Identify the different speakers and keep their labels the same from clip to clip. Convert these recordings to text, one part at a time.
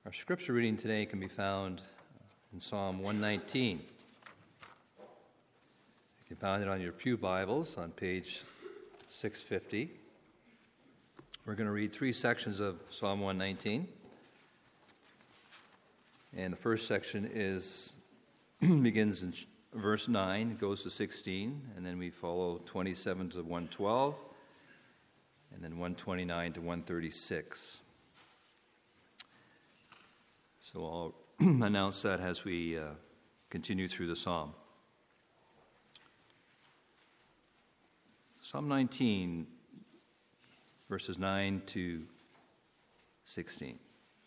Speaker 1: Our scripture reading today can be found in Psalm 119. You can find it on your pew Bibles on page 650. We're going to read three sections of Psalm 119. And the first section begins in verse 9, goes to 16, and then we follow 27 to 112, and then 129 to 136. So I'll announce that as we continue through the psalm. Psalm 19, verses 9 to 16.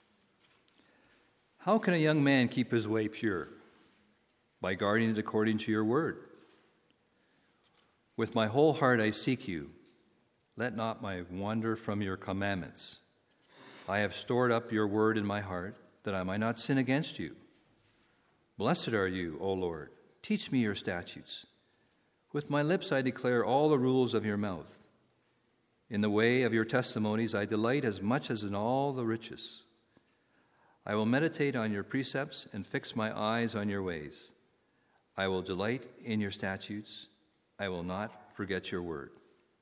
Speaker 1: How can a young man keep his way pure? By guarding it according to your word. With my whole heart I seek you. Let not my wander from your commandments. I have stored up your word in my heart, that I might not sin against you. Blessed are you, O Lord. Teach me your statutes. With my lips I declare all the rules of your mouth. In the way of your testimonies I delight as much as in all the riches. I will meditate on your precepts and fix my eyes on your ways. I will delight in your statutes. I will not forget your word.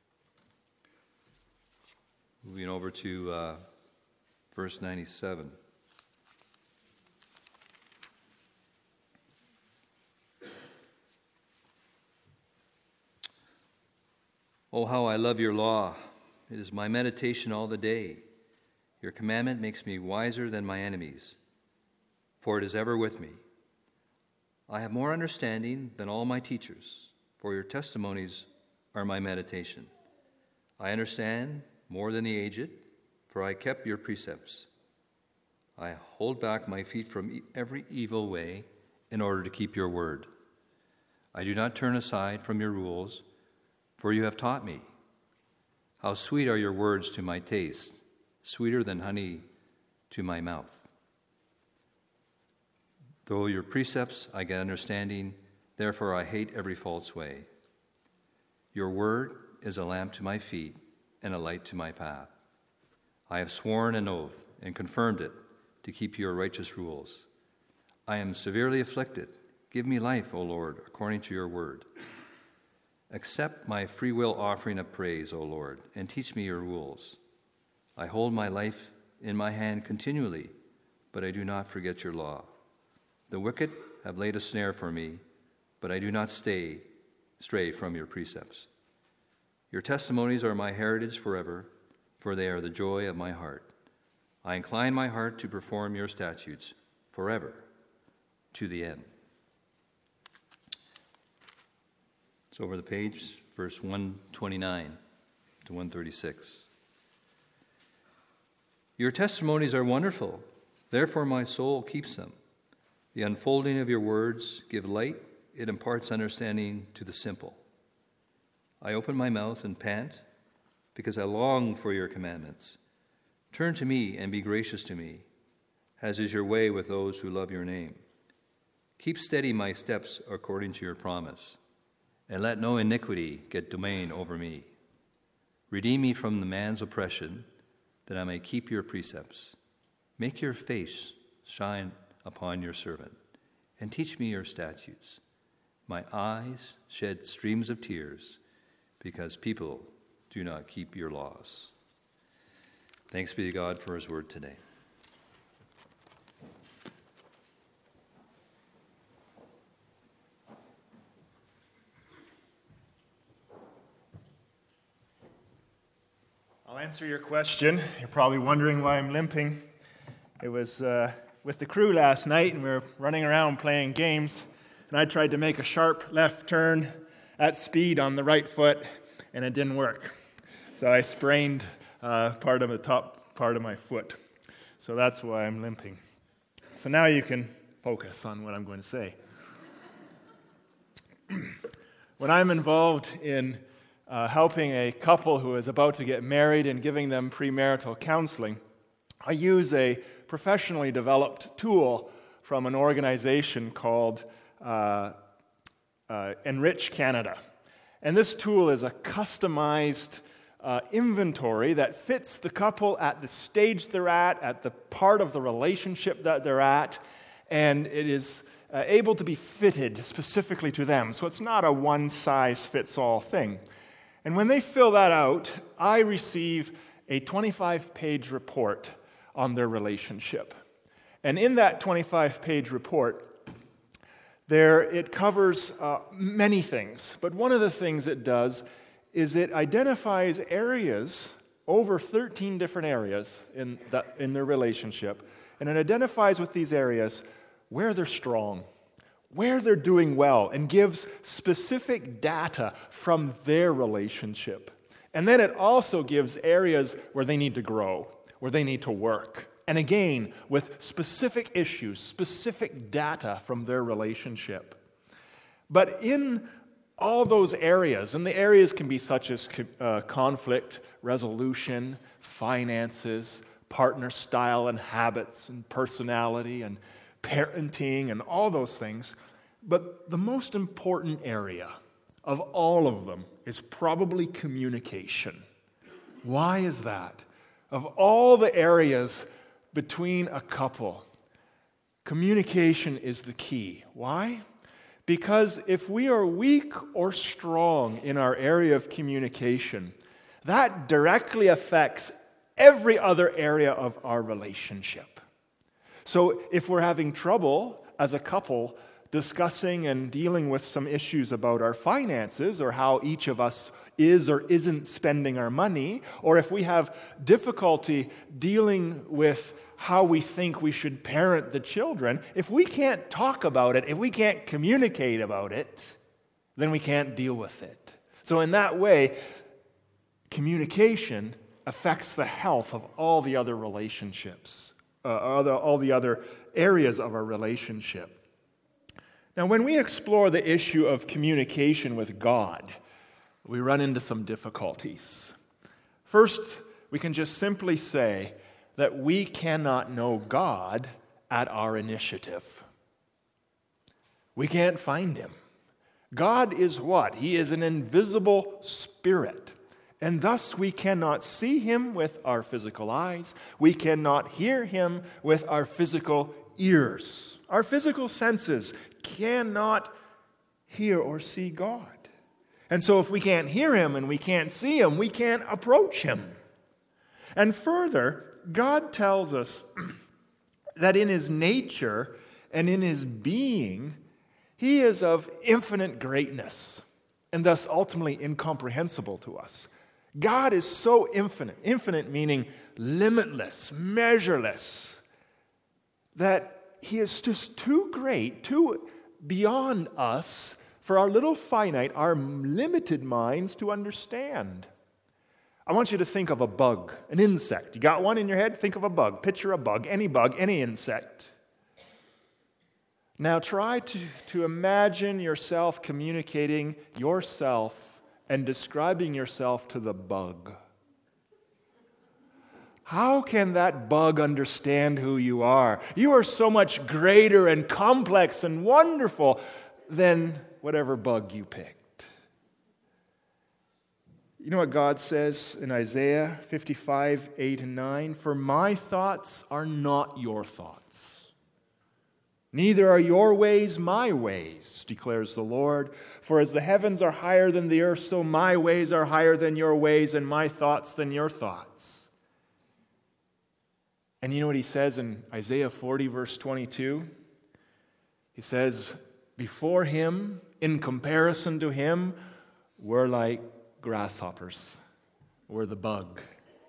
Speaker 1: Moving over to verse 97. Oh, how I love your law. It is my meditation all the day. Your commandment makes me wiser than my enemies, for it is ever with me. I have more understanding than all my teachers, for your testimonies are my meditation. I understand more than the aged, for I kept your precepts. I hold back my feet from every evil way in order to keep your word. I do not turn aside from your rules, for you have taught me. How sweet are your words to my taste, sweeter than honey to my mouth. Through your precepts I get understanding, therefore I hate every false way. Your word is a lamp to my feet and a light to my path. I have sworn an oath and confirmed it to keep your righteous rules. I am severely afflicted. Give me life, O Lord, according to your word. Accept my free will offering of praise, O Lord, and teach me your rules. I hold my life in my hand continually, but I do not forget your law. The wicked have laid a snare for me, but I do not stray from your precepts. Your testimonies are my heritage forever, for they are the joy of my heart. I incline my heart to perform your statutes forever, to the end. It's over the page, verse 129 to 136. Your testimonies are wonderful, therefore my soul keeps them. The unfolding of your words give light, it imparts understanding to the simple. I open my mouth and pant, because I long for your commandments. Turn to me and be gracious to me, as is your way with those who love your name. Keep steady my steps according to your promise, and let no iniquity get domain over me. Redeem me from the man's oppression, that I may keep your precepts. Make your face shine upon your servant, and teach me your statutes. My eyes shed streams of tears, because people do not keep your laws. Thanks be to God for his word today.
Speaker 2: I'll answer your question. You're probably wondering why I'm limping. It was with the crew last night, and we were running around playing games, and I tried to make a sharp left turn at speed on the right foot, and it didn't work. So I sprained part of the top part of my foot. So that's why I'm limping. So now you can focus on what I'm going to say. When I'm involved in helping a couple who is about to get married and giving them premarital counseling, I use a professionally developed tool from an organization called Enrich Canada. And this tool is a customized inventory that fits the couple at the stage they're at the part of the relationship that they're at, and it is able to be fitted specifically to them. So it's not a one-size-fits-all thing. And when they fill that out, I receive a 25-page report on their relationship. And in that 25-page report, it covers many things. But one of the things it does is it identifies areas, over 13 different areas in their relationship, and it identifies with these areas where they're strong, where they're doing well, and gives specific data from their relationship. And then it also gives areas where they need to grow, where they need to work. And again, with specific issues, specific data from their relationship. But in all those areas, and the areas can be such as conflict resolution, finances, partner style and habits, and personality, and parenting, and all those things. But the most important area of all of them is probably communication. Why is that? Of all the areas between a couple, communication is the key. Why? Because if we are weak or strong in our area of communication, that directly affects every other area of our relationship. So if we're having trouble as a couple discussing and dealing with some issues about our finances or how each of us is or isn't spending our money, or if we have difficulty dealing with how we think we should parent the children, if we can't talk about it, if we can't communicate about it, then we can't deal with it. So in that way, communication affects the health of all the other relationships, all the other areas of our relationship. Now, when we explore the issue of communication with God, we run into some difficulties. First, we can just simply say that we cannot know God at our initiative. We can't find Him. God is what? He is an invisible spirit. And thus we cannot see Him with our physical eyes. We cannot hear Him with our physical ears. Our physical senses cannot hear or see God. And so if we can't hear Him and we can't see Him, we can't approach Him. And further, God tells us that in His nature and in His being, He is of infinite greatness and thus ultimately incomprehensible to us. God is so infinite, infinite meaning limitless, measureless, that He is just too great, too beyond us for our little finite, our limited minds to understand. I want you to think of a bug, an insect. You got one in your head? Think of a bug. Picture a bug, any insect. Now try to imagine yourself communicating yourself and describing yourself to the bug. How can that bug understand who you are? You are so much greater and complex and wonderful than whatever bug you picked. You know what God says in Isaiah 55, 8 and 9? For my thoughts are not your thoughts. Neither are your ways my ways, declares the Lord. For as the heavens are higher than the earth, so my ways are higher than your ways, and my thoughts than your thoughts. And you know what he says in Isaiah 40, verse 22? He says, before him, in comparison to him, we're like grasshoppers. We're the bug.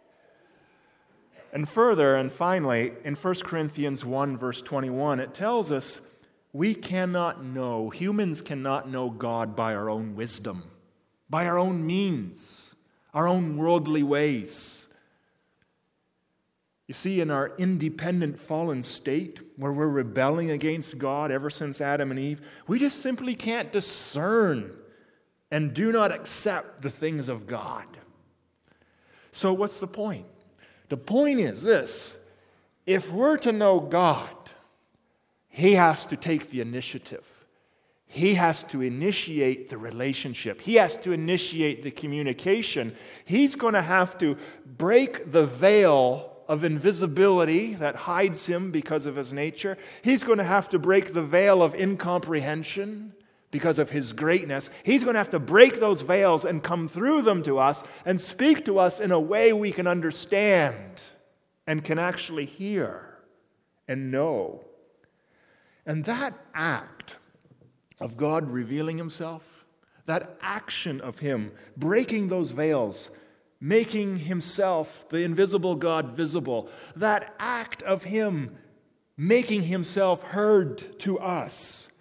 Speaker 2: And further, and finally, in 1 Corinthians 1, verse 21, it tells us we cannot know, humans cannot know God by our own wisdom, by our own means, our own worldly ways. You see, in our independent fallen state, where we're rebelling against God ever since Adam and Eve, we just simply can't discern and do not accept the things of God. So what's the point? The point is this: if we're to know God, He has to take the initiative. He has to initiate the relationship. He has to initiate the communication. He's going to have to break the veil of invisibility that hides him because of his nature. He's going to have to break the veil of incomprehension because of his greatness. He's going to have to break those veils and come through them to us and speak to us in a way we can understand and can actually hear and know. And that act of God revealing himself, that action of him breaking those veils, making himself, the invisible God, visible, that act of him making himself heard to us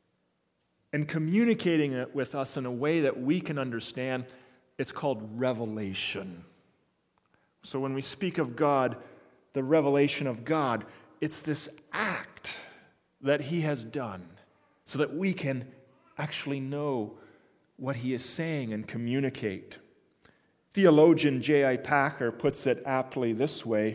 Speaker 2: and communicating it with us in a way that we can understand, it's called revelation. So when we speak of God, the revelation of God, it's this act that he has done so that we can actually know what he is saying and communicate. Theologian J.I. Packer puts it aptly this way: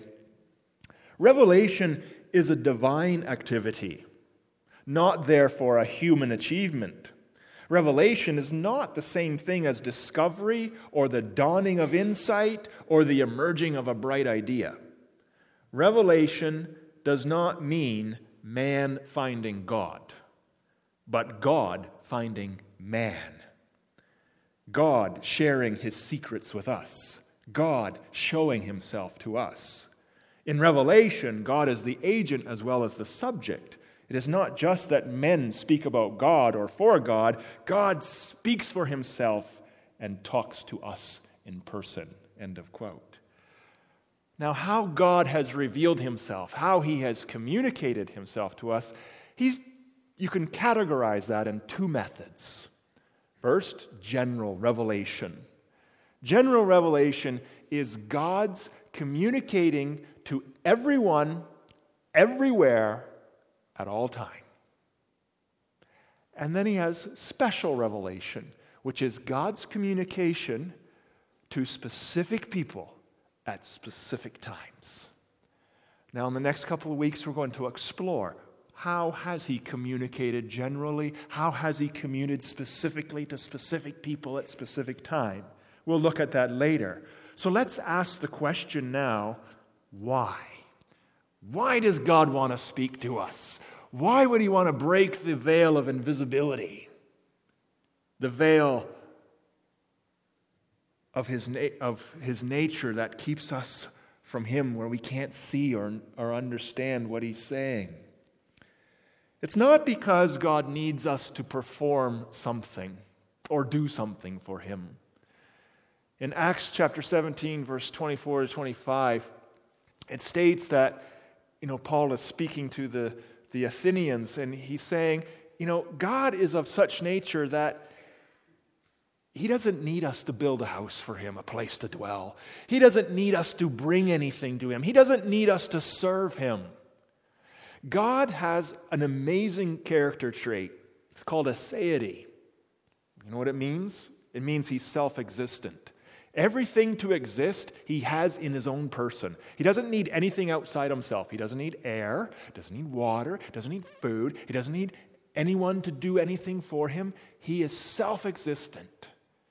Speaker 2: revelation is a divine activity, not therefore a human achievement. Revelation is not the same thing as discovery or the dawning of insight or the emerging of a bright idea. Revelation does not mean man finding God, but God finding man. God sharing his secrets with us. God showing himself to us. In Revelation, God is the agent as well as the subject. It is not just that men speak about God or for God. God speaks for himself and talks to us in person. End of quote. Now, how God has revealed himself, how he has communicated himself to us, you can categorize that in two methods. First, general revelation. General revelation is God's communicating to everyone, everywhere, at all time. And then he has special revelation, which is God's communication to specific people at specific times. Now, in the next couple of weeks, we're going to explore how has he communicated generally? How has he communicated specifically to specific people at specific time? We'll look at that later. So let's ask the question now, why? Why does God want to speak to us? Why would he want to break the veil of invisibility? The veil of his nature that keeps us from him, where we can't see or understand what he's saying. It's not because God needs us to perform something or do something for him. In Acts chapter 17, verse 24 to 25, it states that, Paul is speaking to the Athenians, and he's saying, God is of such nature that he doesn't need us to build a house for him, a place to dwell. He doesn't need us to bring anything to him. He doesn't need us to serve him. God has an amazing character trait. It's called aseity. You know what it means? It means he's self-existent. Everything to exist, he has in his own person. He doesn't need anything outside himself. He doesn't need air, doesn't need water, doesn't need food. He doesn't need anyone to do anything for him. He is self-existent.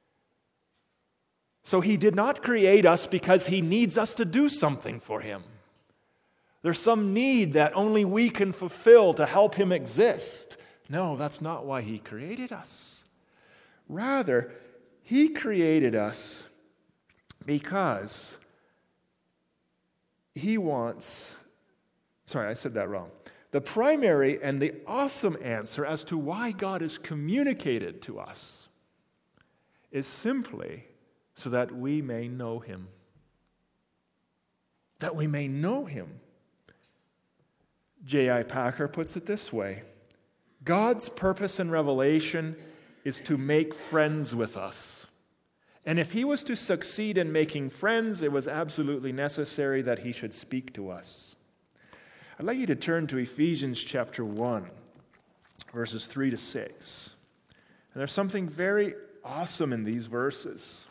Speaker 2: So he did not create us because he needs us to do something for him. There's some need that only we can fulfill to help him exist. No, that's not why he created us. Rather, he created us because he wants... Sorry, I said that wrong. The primary and the awesome answer as to why God is communicated to us is simply so that we may know him. That we may know him. J.I. Packer puts it this way: God's purpose in revelation is to make friends with us. And if he was to succeed in making friends, it was absolutely necessary that he should speak to us. I'd like you to turn to Ephesians chapter 1, verses 3 to 6. And there's something very awesome in these verses.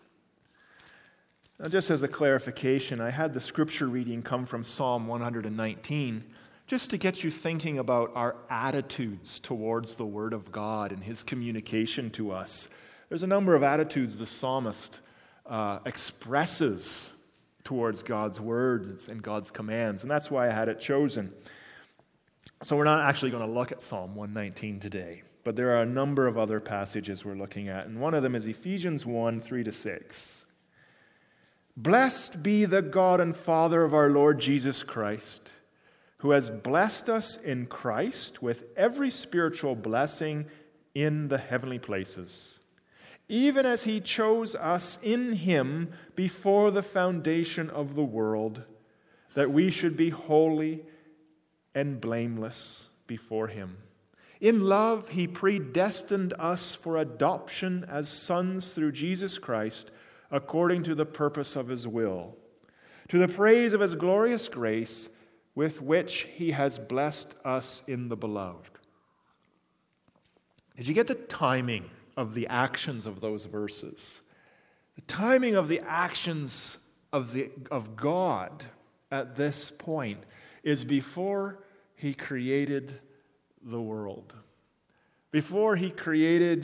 Speaker 2: Now, just as a clarification, I had the scripture reading come from Psalm 119. just to get you thinking about our attitudes towards the Word of God and His communication to us. There's a number of attitudes the psalmist expresses towards God's words and God's commands, and that's why I had it chosen. So we're not actually going to look at Psalm 119 today, but there are a number of other passages we're looking at, and one of them is Ephesians 1, 3-6. Blessed be the God and Father of our Lord Jesus Christ, who has blessed us in Christ with every spiritual blessing in the heavenly places, even as He chose us in Him before the foundation of the world, that we should be holy and blameless before Him. In love, He predestined us for adoption as sons through Jesus Christ, according to the purpose of His will, to the praise of His glorious grace, with which He has blessed us in the Beloved. Did you get the timing of the actions of those verses? The timing of the actions of God at this point is before He created the world. Before He created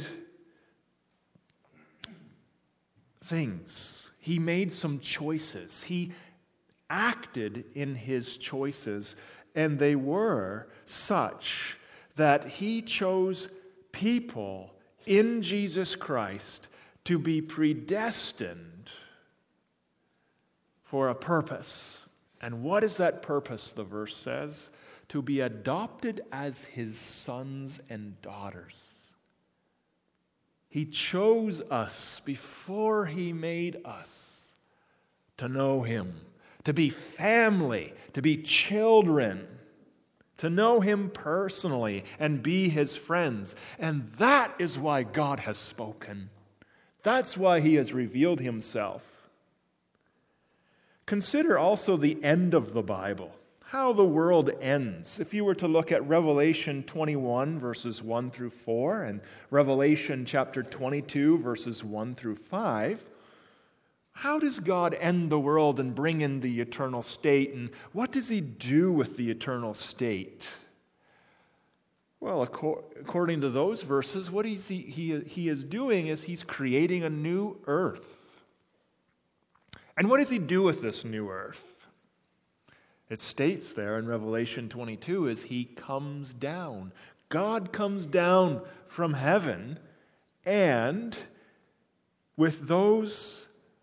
Speaker 2: things, He made some choices. He acted in His choices, and they were such that He chose people in Jesus Christ to be predestined for a purpose. And what is that purpose, the verse says? To be adopted as His sons and daughters. He chose us before He made us to know Him, to be family, to be children, to know Him personally and be His friends. And that is why God has spoken. That's why He has revealed Himself. Consider also the end of the Bible, how the world ends. If you were to look at Revelation 21, verses 1 through 4, and Revelation chapter 22, verses 1 through 5, how does God end the world and bring in the eternal state? And what does He do with the eternal state? Well, according to those verses, what he is doing is He's creating a new earth. And what does He do with this new earth? It states there in Revelation 22 is He comes down. God comes down from heaven, and with those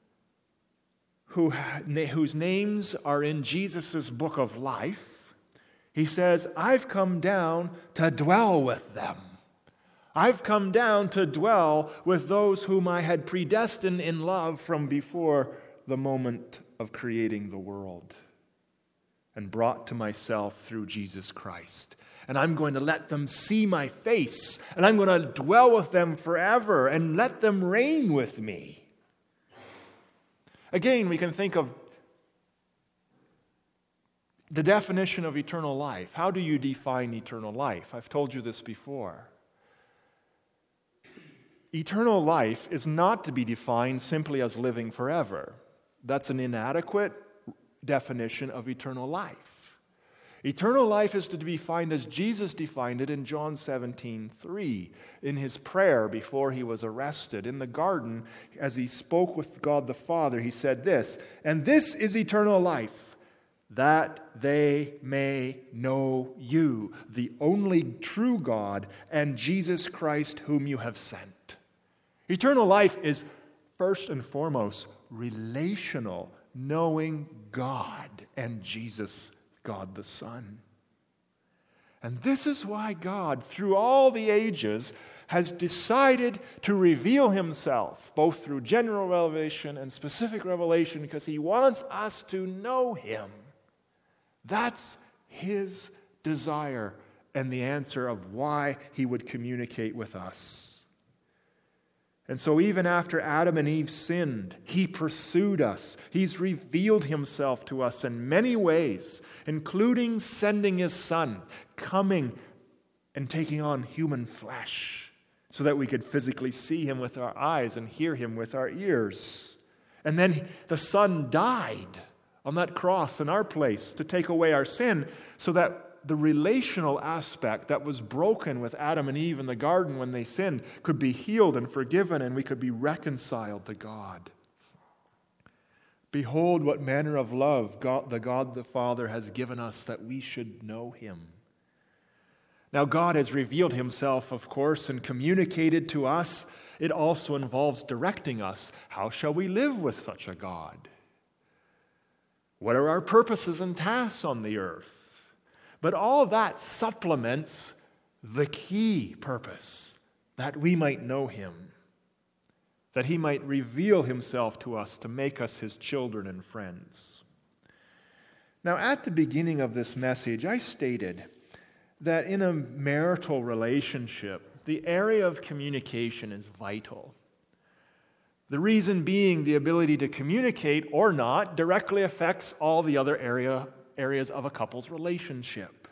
Speaker 2: whose names are in Jesus' book of life, He says, I've come down to dwell with them. I've come down to dwell with those whom I had predestined in love from before the moment of creating the world, and brought to myself through Jesus Christ. And I'm going to let them see my face, and I'm going to dwell with them forever and let them reign with me. Again, we can think of the definition of eternal life. How do you define eternal life? I've told you this before. Eternal life is not to be defined simply as living forever. That's an inadequate definition of eternal life. Eternal life is to be defined as Jesus defined it in John 17:3, in His prayer before He was arrested. In the garden, as He spoke with God the Father, He said this, and this is eternal life, that they may know you, the only true God, and Jesus Christ whom you have sent. Eternal life is first and foremost relational, knowing God and Jesus, God the Son. And this is why God, through all the ages, has decided to reveal Himself, both through general revelation and specific revelation, because He wants us to know Him. That's His desire and the answer of why He would communicate with us. And so even after Adam and Eve sinned, He pursued us. He's revealed Himself to us in many ways, including sending His Son, coming and taking on human flesh so that we could physically see Him with our eyes and hear Him with our ears. And then the Son died on that cross in our place to take away our sin so that the relational aspect that was broken with Adam and Eve in the garden when they sinned could be healed and forgiven, and we could be reconciled to God. Behold, what manner of love God the Father has given us, that we should know him. Now, God has revealed himself, of course, and communicated to us. It also involves directing us. How shall we live with such a God? What are our purposes and tasks on the earth? But all that supplements the key purpose, that we might know him, that he might reveal himself to us to make us his children and friends. Now, at the beginning of this message, I stated that in a marital relationship, the area of communication is vital. The reason being, the ability to communicate or not directly affects all the other areas of a couple's relationship.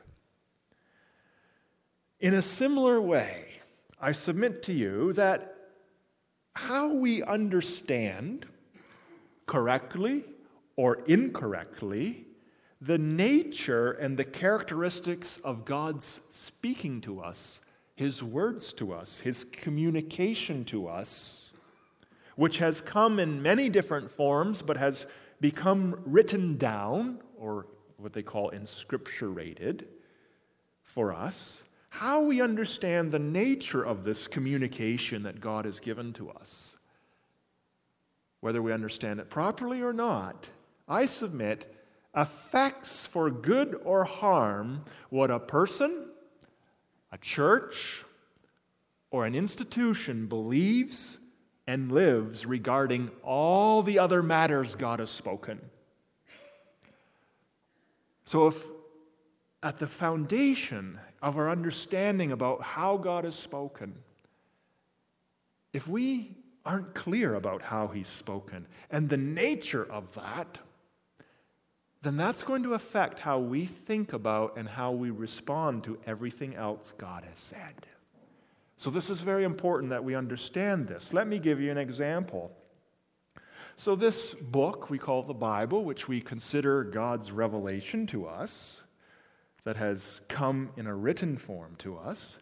Speaker 2: In a similar way, I submit to you that how we understand, correctly or incorrectly, the nature and the characteristics of God's speaking to us, his words to us, his communication to us, which has come in many different forms but has become written down, or what they call inscripturated, for us, how we understand the nature of this communication that God has given to us. Whether we understand it properly or not, I submit, affects for good or harm what a person, a church, or an institution believes and lives regarding all the other matters God has spoken. So if at the foundation of our understanding about how God has spoken, if we aren't clear about how he's spoken and the nature of that, then that's going to affect how we think about and how we respond to everything else God has said. So this is very important that we understand this. Let me give you an example. So this book we call the Bible, which we consider God's revelation to us, that has come in a written form to us,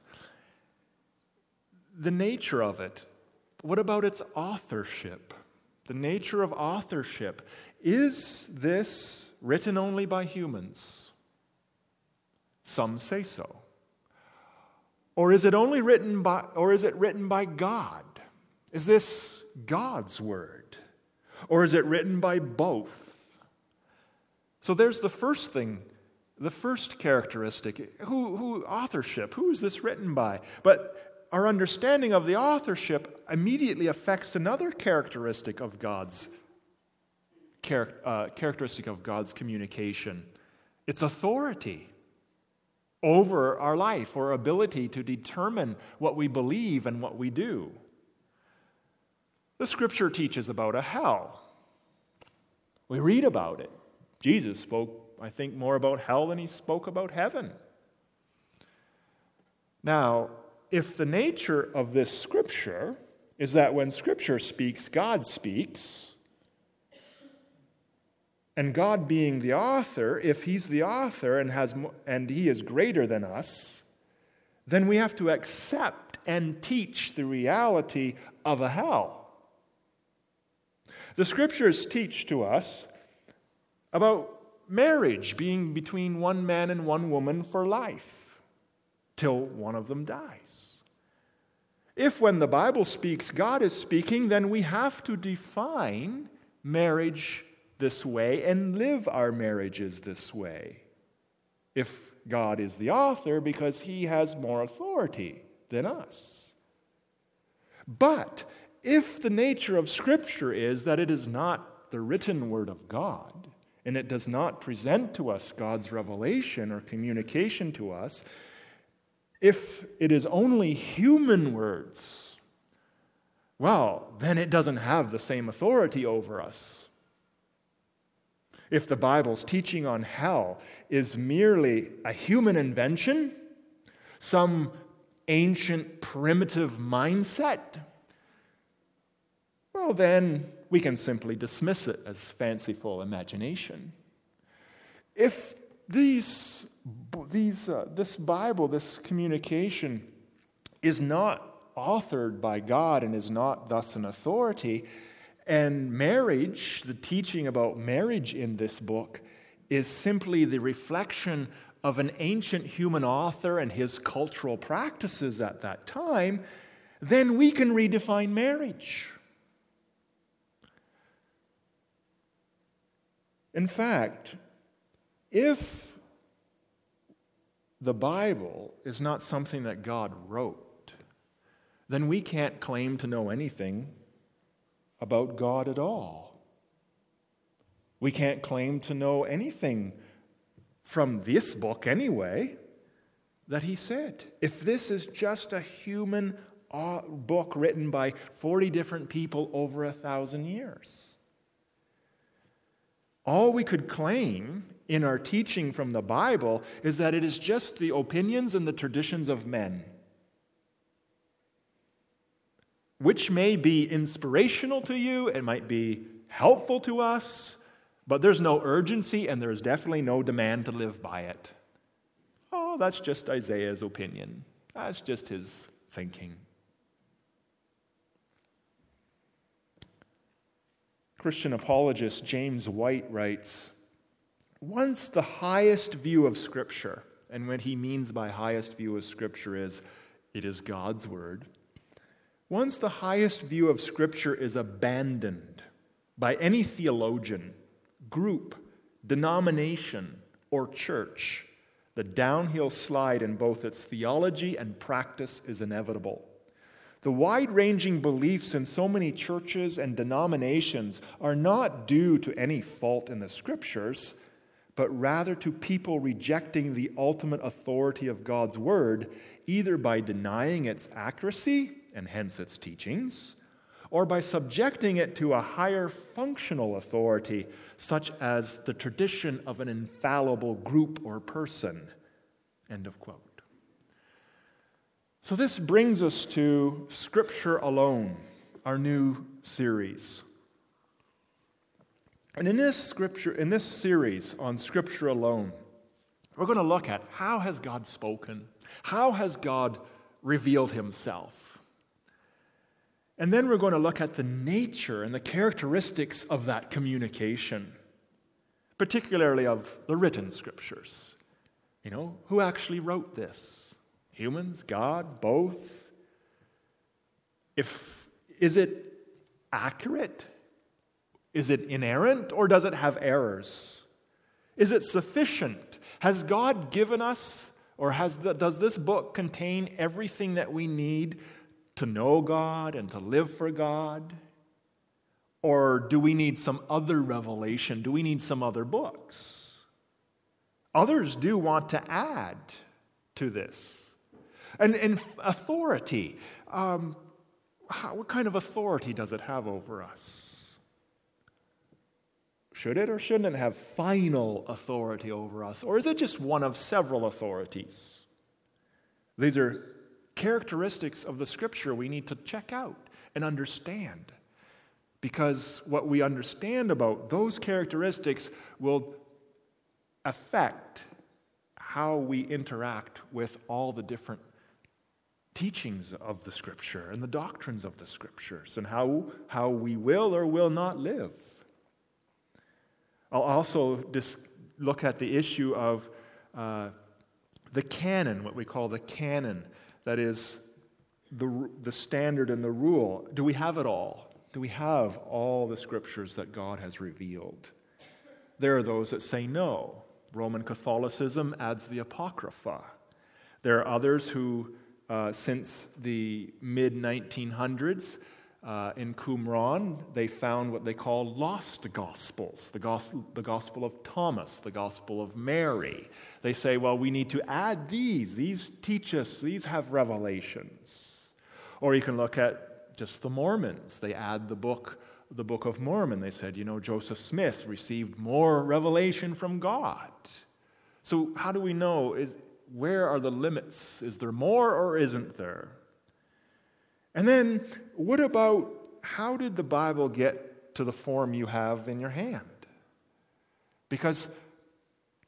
Speaker 2: the nature of it, what about its authorship? The nature of authorship. Is this written only by humans? Some say so. Or is it written by God? Is this God's word? Or is it written by both? So there's the first thing, the first characteristic. Who authorship? Who is this written by? But our understanding of the authorship immediately affects another characteristic of God's communication. It's authority over our life, or ability to determine what we believe and what we do. The Scripture teaches about a hell. We read about it. Jesus spoke, I think, more about hell than he spoke about heaven. Now, if the nature of this Scripture is that when Scripture speaks, God speaks, and God being the author, if he's the author and he is greater than us, then we have to accept and teach the reality of a hell. The Scriptures teach to us about marriage being between one man and one woman for life, till one of them dies. If when the Bible speaks, God is speaking, then we have to define marriage this way and live our marriages this way. If God is the author, because he has more authority than us. But if the nature of Scripture is that it is not the written word of God, and it does not present to us God's revelation or communication to us, if it is only human words, well, then it doesn't have the same authority over us. If the Bible's teaching on hell is merely a human invention, some ancient primitive mindset, well, then we can simply dismiss it as fanciful imagination. If these this Bible, this communication, is not authored by God and is not thus an authority. And marriage, the teaching about marriage in this book, is simply the reflection of an ancient human author and his cultural practices at that time. Then we can redefine marriage. In fact, if the Bible is not something that God wrote, then we can't claim to know anything about God at all. We can't claim to know anything from this book anyway that he said. If this is just a human book written by 40 different people over 1,000 years. All we could claim in our teaching from the Bible is that it is just the opinions and the traditions of men, which may be inspirational to you, it might be helpful to us, but there's no urgency and there's definitely no demand to live by it. Oh, that's just Isaiah's opinion. That's just his thinking. Christian apologist James White writes, once the highest view of Scripture, and what he means by highest view of Scripture is, it is God's Word. Once the highest view of Scripture is abandoned by any theologian, group, denomination, or church, the downhill slide in both its theology and practice is inevitable. The wide-ranging beliefs in so many churches and denominations are not due to any fault in the Scriptures, but rather to people rejecting the ultimate authority of God's Word, either by denying its accuracy, and hence its teachings, or by subjecting it to a higher functional authority, such as the tradition of an infallible group or person. End of quote. So this brings us to Scripture Alone, our new series. And in this series on Scripture Alone, we're going to look at how has God spoken? How has God revealed himself? And then we're going to look at the nature and the characteristics of that communication, particularly of the written Scriptures. Who actually wrote this? Humans, God, both? Is it accurate? Is it inerrant, or does it have errors? Is it sufficient? Has God given us, or does this book contain everything that we need to know God and to live for God? Or do we need some other revelation? Do we need some other books? Others do want to add to this. And authority. What kind of authority does it have over us? Should it or shouldn't it have final authority over us? Or is it just one of several authorities? These are characteristics of the Scripture we need to check out and understand. Because what we understand about those characteristics will affect how we interact with all the different teachings of the Scripture and the doctrines of the Scriptures, and how we will or will not live. I'll also look at the issue of the canon, what we call the canon, that is the standard and the rule. Do we have it all? Do we have all the Scriptures that God has revealed? There are those that say no. Roman Catholicism adds the Apocrypha. There are others who, since the mid-1900s, in Qumran, they found what they call lost gospels, the gospel of Thomas, the gospel of Mary. They say, well, we need to add these. These teach us, these have revelations. Or you can look at just the Mormons. They add the Book of Mormon. They said, Joseph Smith received more revelation from God. So how do we know? Where are the limits? Is there more or isn't there? And then, what about how did the Bible get to the form you have in your hand? Because,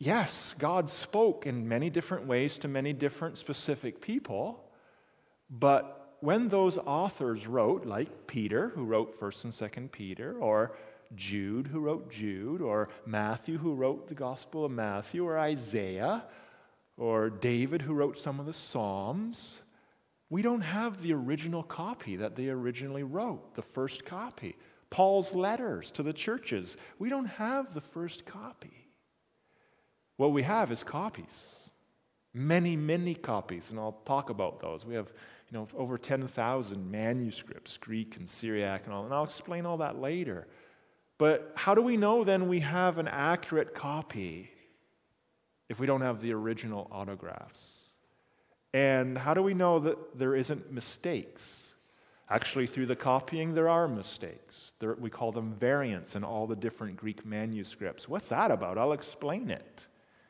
Speaker 2: yes, God spoke in many different ways to many different specific people, but when those authors wrote, like Peter, who wrote 1st and 2nd Peter, or Jude, who wrote Jude, or Matthew, who wrote the Gospel of Matthew, or Isaiah, or David, who wrote some of the Psalms, we don't have the original copy that they originally wrote, the first copy. Paul's letters to the churches, we don't have the first copy. What we have is copies. Many, many copies, and I'll talk about those. We have, over 10,000 manuscripts, Greek and Syriac and all, and I'll explain all that later. But how do we know then we have an accurate copy if we don't have the original autographs? And how do we know that there isn't mistakes? Actually, through the copying, there are mistakes. We call them variants in all the different Greek manuscripts. What's that about? I'll explain it.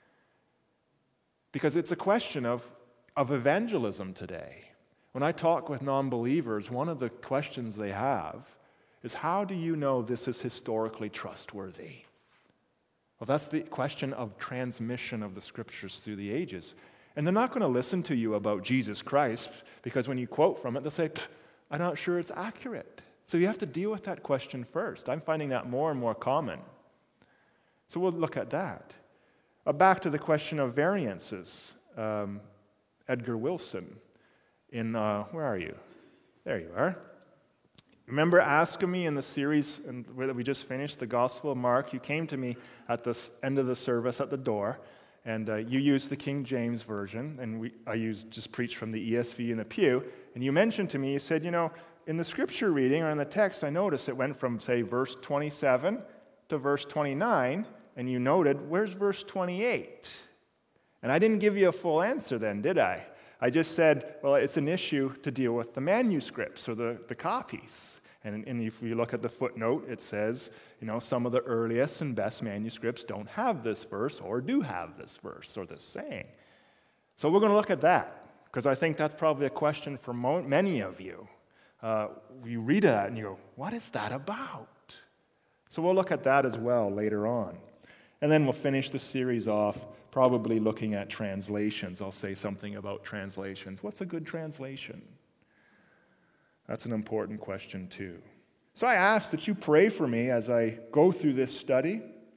Speaker 2: Because it's a question of evangelism today. When I talk with non-believers, one of the questions they have is, how do you know this is historically trustworthy? Well, that's the question of transmission of the Scriptures through the ages. And they're not going to listen to you about Jesus Christ, because when you quote from it, they'll say, I'm not sure it's accurate. So you have to deal with that question first. I'm finding that more and more common. So we'll look at that. Back to the question of variances. Edgar Wilson in, where are you? There you are. Remember asking me in the series that we just finished, the Gospel of Mark? You came to me at the end of the service at the door, and you used the King James Version, and I just preached from the ESV in the pew, and you mentioned to me, you said, in the scripture reading or in the text, I noticed it went from, say, verse 27 to verse 29, and you noted, where's verse 28? And I didn't give you a full answer then, did I? I just said, well, it's an issue to deal with the manuscripts or the copies. And if you look at the footnote, it says, some of the earliest and best manuscripts don't have this verse or do have this verse or this saying. So we're going to look at that, because I think that's probably a question for many of you. You read that and you go, what is that about? So we'll look at that as well later on. And then we'll finish the series off probably looking at translations. I'll say something about translations. What's a good translation? That's an important question too. So I ask that you pray for me as I go through this study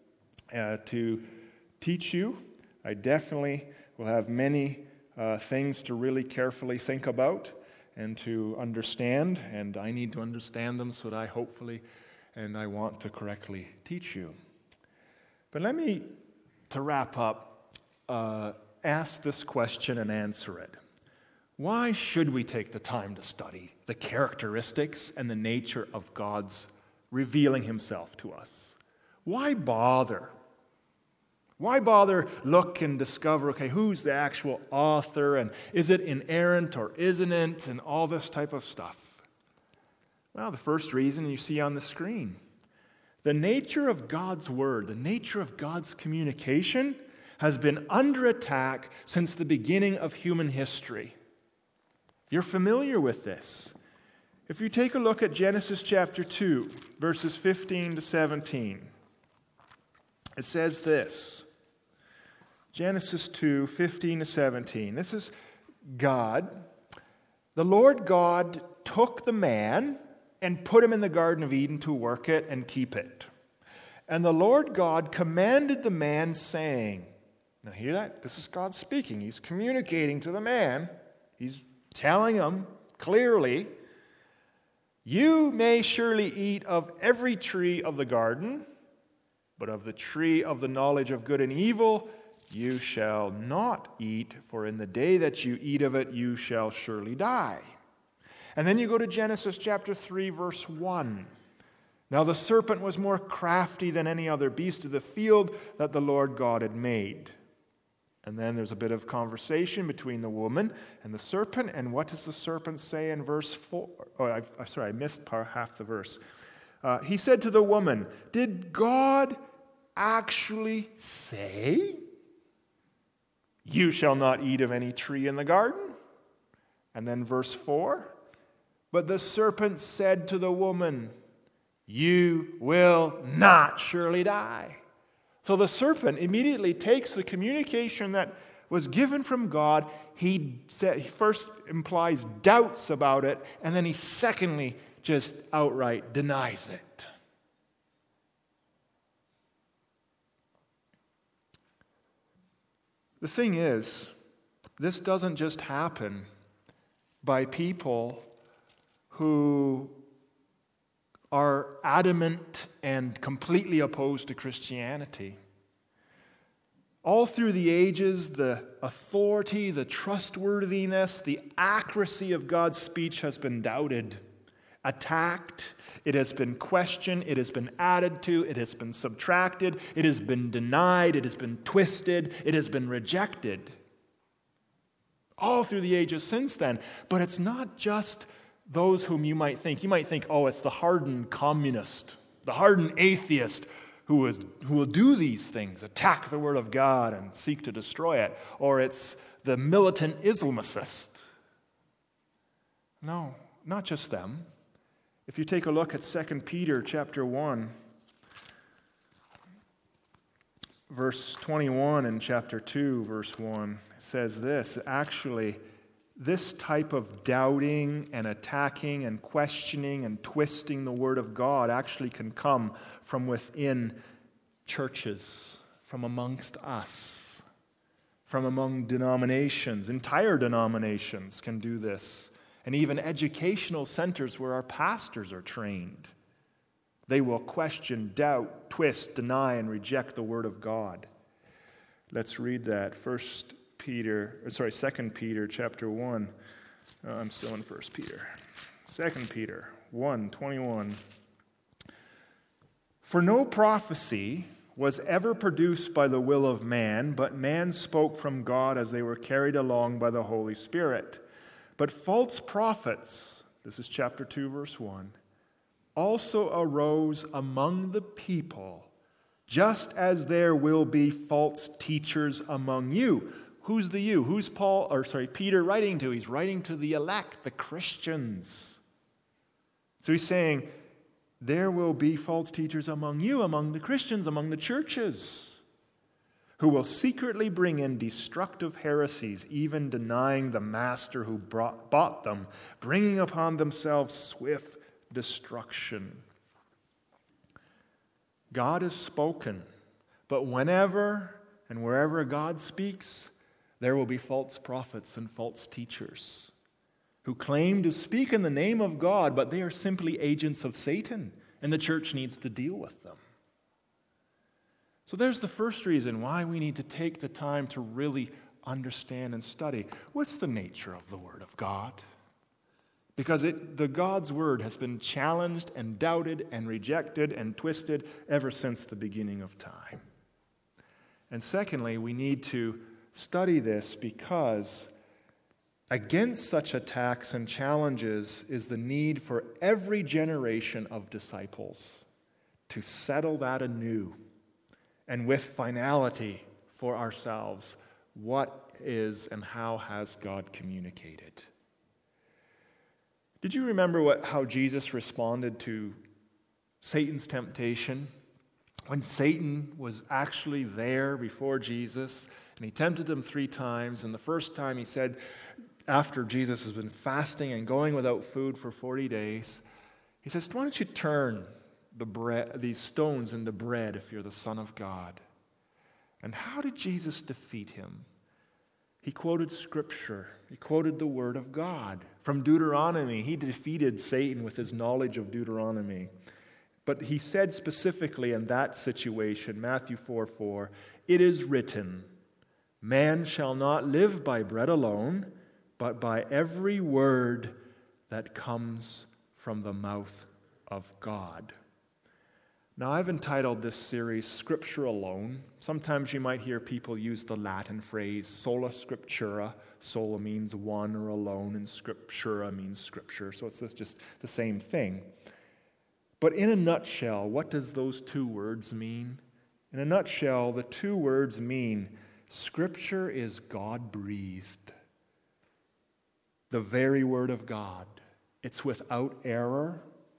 Speaker 2: to teach you. I definitely will have many things to really carefully think about and to understand, and I need to understand them so that I hopefully and I want to correctly teach you. But let me, to wrap up, ask this question and answer it. Why should we take the time to study the characteristics and the nature of God's revealing himself to us? Why bother? Why bother look and discover, who's the actual author, and is it inerrant or isn't it, and all this type of stuff? Well, the first reason you see on the screen. The nature of God's word, the nature of God's communication has been under attack since the beginning of human history. You're familiar with this. If you take a look at Genesis chapter 2, verses 15 to 17, it says this. Genesis 2, 15 to 17. This is God. The Lord God took the man and put him in the Garden of Eden to work it and keep it. And the Lord God commanded the man, saying, now hear that? This is God speaking. He's communicating to the man. He's telling him clearly, you may surely eat of every tree of the garden, but of the tree of the knowledge of good and evil you shall not eat, for in the day that you eat of it you shall surely die. And then you go to Genesis chapter 3, verse 1. Now the serpent was more crafty than any other beast of the field that the Lord God had made. And then there's a bit of conversation between the woman and the serpent. And what does the serpent say in verse 4? I missed half the verse. He said to the woman, did God actually say, you shall not eat of any tree in the garden? And then verse 4. But the serpent said to the woman, you will not surely die. So the serpent immediately takes the communication that was given from God. He first implies doubts about it, and then he secondly just outright denies it. The thing is, this doesn't just happen by people who are adamant and completely opposed to Christianity. All through the ages, the authority, the trustworthiness, the accuracy of God's speech has been doubted, attacked, it has been questioned, it has been added to, it has been subtracted, it has been denied, it has been twisted, it has been rejected. All through the ages since then. But it's not just those whom you might think. You might think, oh, it's the hardened communist, the hardened atheist who will do these things, attack the Word of God and seek to destroy it. Or it's the militant Islamicist. No, not just them. If you take a look at 2 Peter chapter 1, verse 21 and chapter 2, verse 1, it says this. Actually, this type of doubting and attacking and questioning and twisting the Word of God actually can come from within churches, from amongst us, from among denominations. Entire denominations can do this. And even educational centers where our pastors are trained. They will question, doubt, twist, deny, and reject the Word of God. Let's read that. 2 Peter chapter 1. I'm still in 1 Peter. 2 Peter 1:21. For no prophecy was ever produced by the will of man, but man spoke from God as they were carried along by the Holy Spirit. But false prophets, this is chapter 2, verse 1, also arose among the people, just as there will be false teachers among you. Who's the you? Who's Peter writing to? He's writing to the elect, the Christians. So he's saying, there will be false teachers among you, among the Christians, among the churches, who will secretly bring in destructive heresies, even denying the master who bought them, bringing upon themselves swift destruction. God has spoken, but whenever and wherever God speaks, there will be false prophets and false teachers who claim to speak in the name of God, but they are simply agents of Satan, and the church needs to deal with them. So there's the first reason why we need to take the time to really understand and study. What's the nature of the Word of God? Because the God's Word has been challenged and doubted and rejected and twisted ever since the beginning of time. And secondly, we need to study this because against such attacks and challenges is the need for every generation of disciples to settle that anew. And with finality for ourselves, what is and how has God communicated? Did you remember how Jesus responded to Satan's temptation? When Satan was actually there before Jesus, and he tempted him 3 times, and the first time he said, after Jesus has been fasting and going without food for 40 days, he says, why don't you turn these stones into bread if you're the Son of God? And how did Jesus defeat him? He quoted Scripture. He quoted the Word of God. From Deuteronomy, he defeated Satan with his knowledge of Deuteronomy. But he said specifically in that situation, Matthew 4:4, it is written, man shall not live by bread alone, but by every word that comes from the mouth of God. Now, I've entitled this series, Scripture Alone. Sometimes you might hear people use the Latin phrase, sola scriptura. Sola means one or alone, and scriptura means scripture. So it's just the same thing. But in a nutshell, what does those 2 words mean? In a nutshell, the 2 words mean Scripture is God-breathed. The very Word of God. It's without error.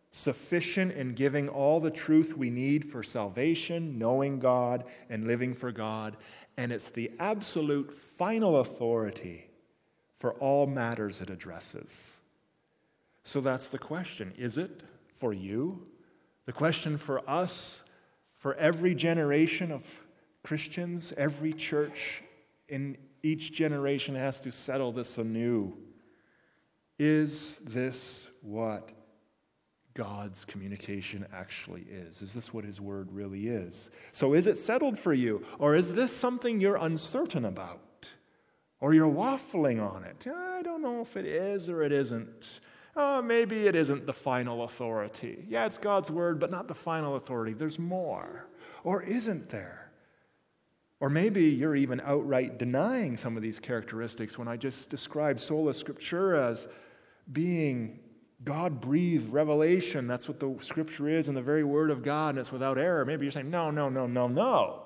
Speaker 2: sufficient in giving all the truth we need for salvation, knowing God, and living for God. And it's the absolute final authority for all matters it addresses. So that's the question. Is it for you? The question for us, for every generation of Christians, every church in each generation has to settle this anew. Is this what God's communication actually is? Is this what His Word really is? So is it settled for you? Or is this something you're uncertain about? Or you're waffling on it? I don't know if it is or it isn't. Oh, maybe it isn't the final authority. Yeah, it's God's Word, but not the final authority. There's more. Or isn't there? Or maybe you're even outright denying some of these characteristics when I just described sola scriptura as being God-breathed revelation. That's what the Scripture is, and the very Word of God, and it's without error. Maybe you're saying, no.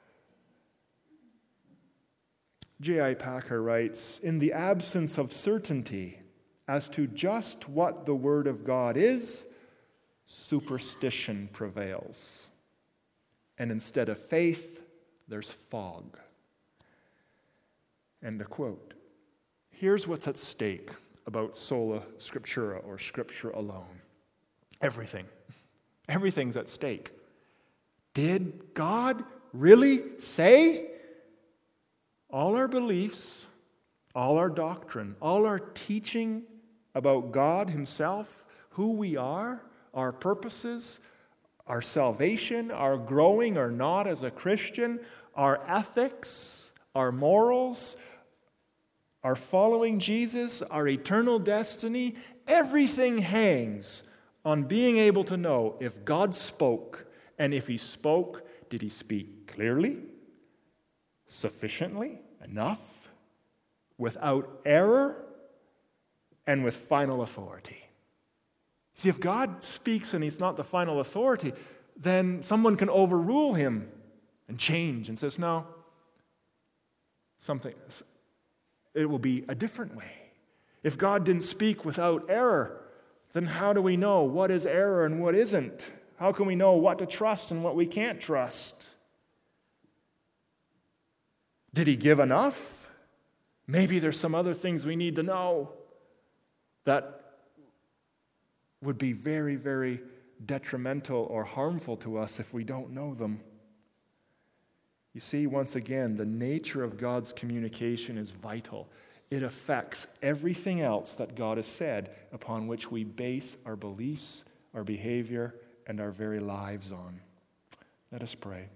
Speaker 2: J.I. Packer writes, in the absence of certainty as to just what the Word of God is, superstition prevails. And instead of faith, there's fog. End of quote. Here's what's at stake about sola scriptura, or Scripture alone. Everything. Everything's at stake. Did God really say? All our beliefs, all our doctrine, all our teaching about God Himself, who we are, our purposes, our salvation, our growing or not as a Christian, our ethics, our morals, our following Jesus, our eternal destiny, everything hangs on being able to know if God spoke, and if He spoke, did He speak clearly, sufficiently, enough, without error, and with final authority. See, if God speaks and He's not the final authority, then someone can overrule Him and change and says, no, it will be a different way. If God didn't speak without error, then how do we know what is error and what isn't? How can we know what to trust and what we can't trust? Did He give enough? Maybe there's some other things we need to know that would be very, very detrimental or harmful to us if we don't know them. You see, once again, the nature of God's communication is vital. It affects everything else that God has said, upon which we base our beliefs, our behavior, and our very lives on. Let us pray.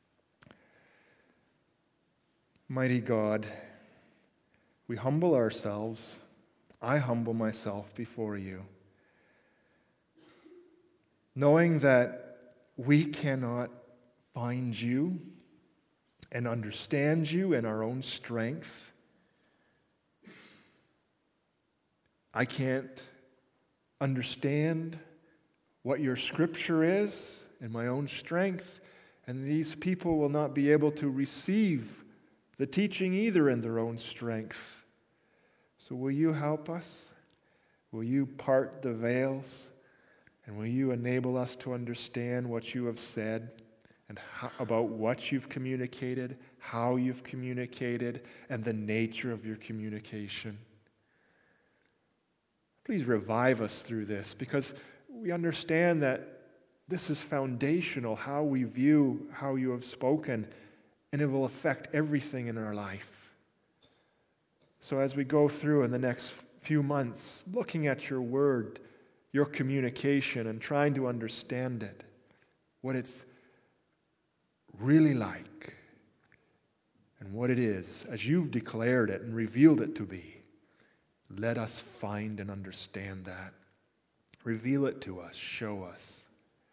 Speaker 2: Mighty God, we humble ourselves. I humble myself before You, knowing that we cannot find You and understand You in our own strength. I can't understand what Your Scripture is in my own strength, and these people will not be able to receive the teaching either in their own strength. So will You help us? Will You part the veils? And will You enable us to understand what You have said and about what You've communicated, how You've communicated, and the nature of Your communication? Please revive us through this, because we understand that this is foundational, how we view how You have spoken, and it will affect everything in our life. So as we go through in the next few months, looking at Your Word, Your communication, and trying to understand it, what it's really like, and what it is, as You've declared it and revealed it to be, let us find and understand that. Reveal it to us, show us.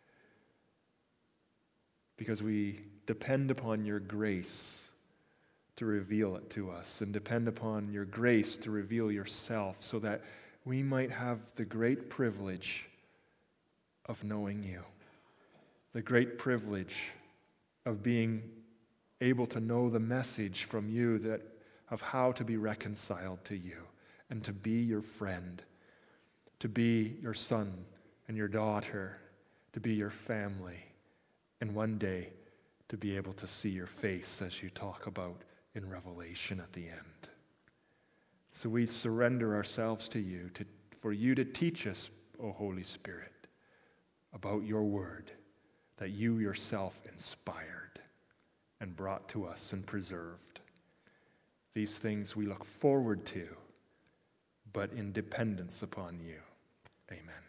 Speaker 2: Because we depend upon Your grace to reveal it to us, and depend upon Your grace to reveal Yourself, so that we might have the great privilege of knowing You, the great privilege of being able to know the message from You that of how to be reconciled to You, and to be Your friend, to be Your son and your daughter, to be your family, and one day to be able to see your face as you talk about in Revelation at the end. So we surrender ourselves to you, for you to teach us, O Holy Spirit, about your word that you yourself inspired and brought to us and preserved. These things we look forward to, but in dependence upon you. Amen.